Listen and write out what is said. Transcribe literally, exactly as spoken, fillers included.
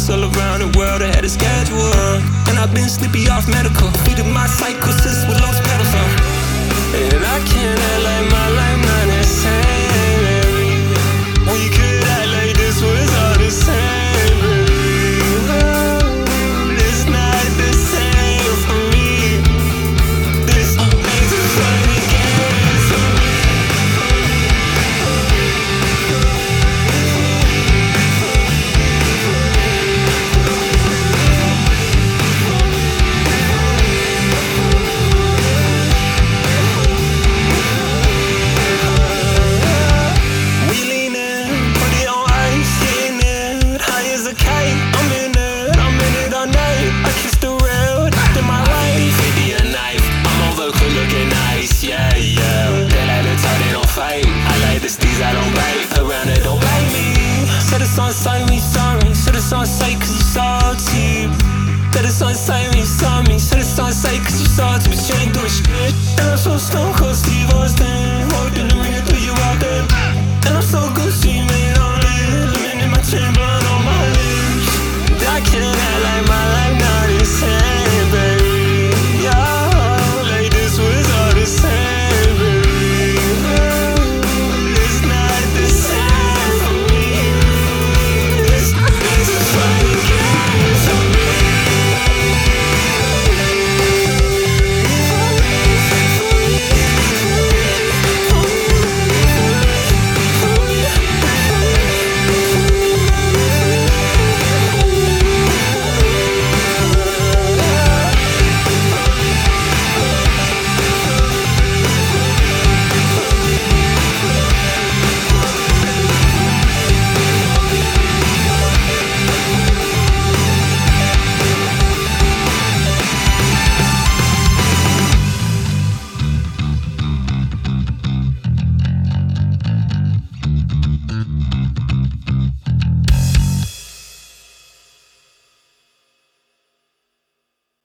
flights all around the world, I had a schedule. And I've been sleepy off medical, feeding my psychosis with lost pedals on. And I can't act like my life not the same. We could act like this was all the same, baby. Oh, it's not the same for me. This makes it fun again for me. We lean in, put it on ice, getting it high as a kite. I'm in it, I'm in it all night. I kissed the rail, knocked in my life. fifty a knife, I'm over cool looking nice, yeah, yeah. They like to talk, they don't fight. I like the steez, I don't bite. Around it, don't bite me. Said it's on sight, we sorry. Said it's on sight, cause you salty. Said it's on sight, when you saw me. Said it's on sight, cause you salty, but you ain't doing shit. And I'm so stone cold Steve Austin, walked in